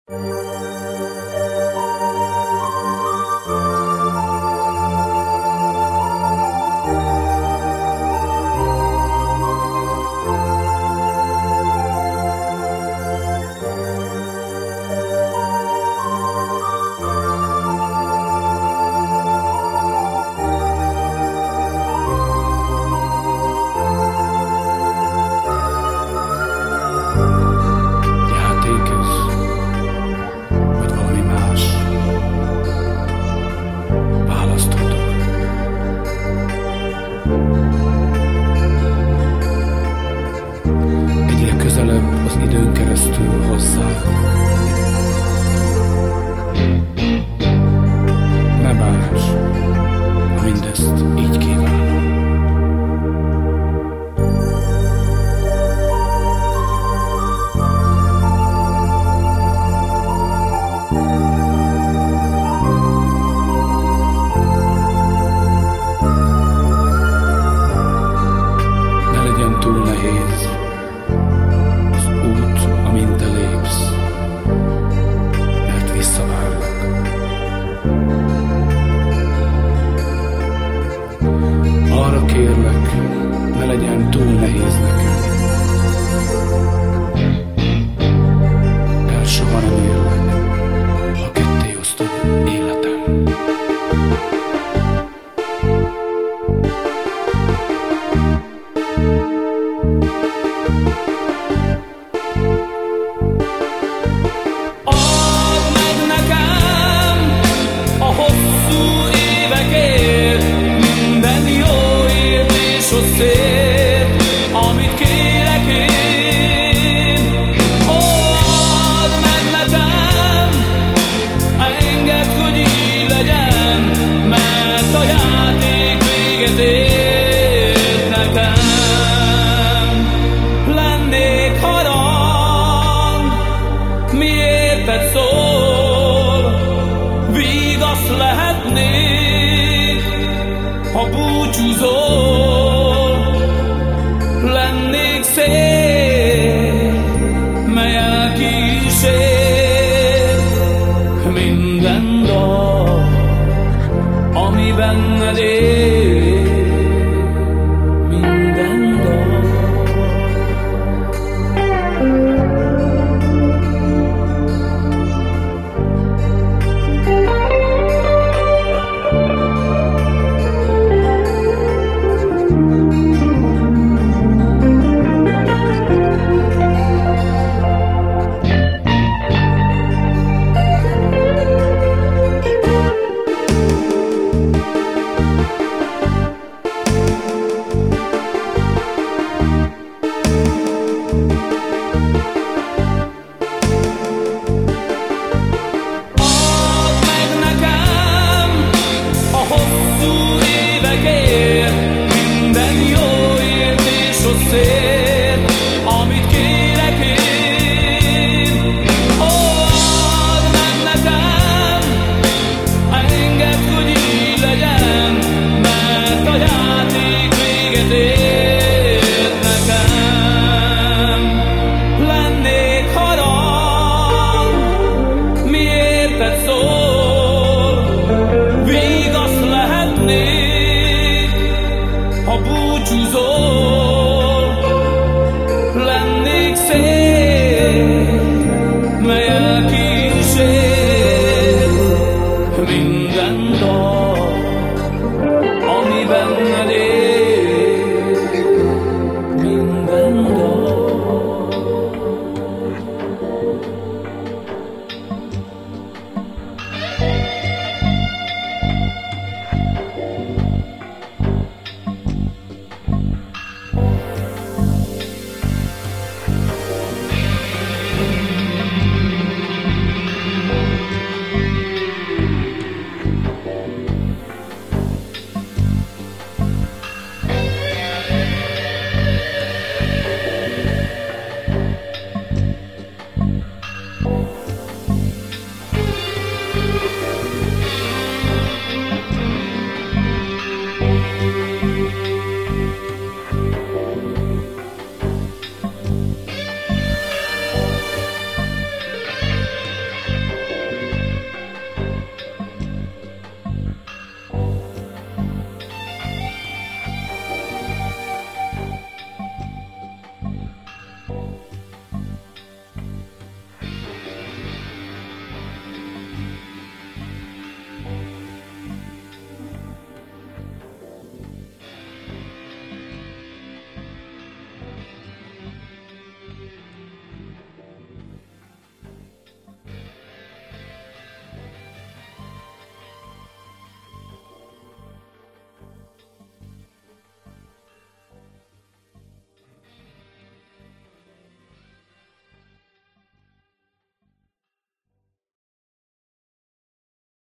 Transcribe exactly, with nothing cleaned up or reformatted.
Az időn keresztül hozzá. Ne bánts, ha mindezt így kívánom. Ne legyen túl nehéz amint te lépsz, mert visszavárlak. Arra kérlek, ne legyen túl nehéz nekem, mert soha nem érlek, ha ketté osztod életem. Szép, amit kérek én, ó, add meg nekem, engedd, hogy így legyen, mert a játék véget ért nekem. Lennék harang, mi érted szól, vigasz lehetnék, ha búcsúzol. Lennék szép, mely elkísér minden dal, ami benned él, minden dal. Szép, amit kérek én, ó, add meg nekem, engedd, hogy így legyen, mert a játék véget ért nekem. Lennék harang, mi érted szól, vigasz lehetnék, ha búcsúzol. Lennék szép, mely elkísér minden dal.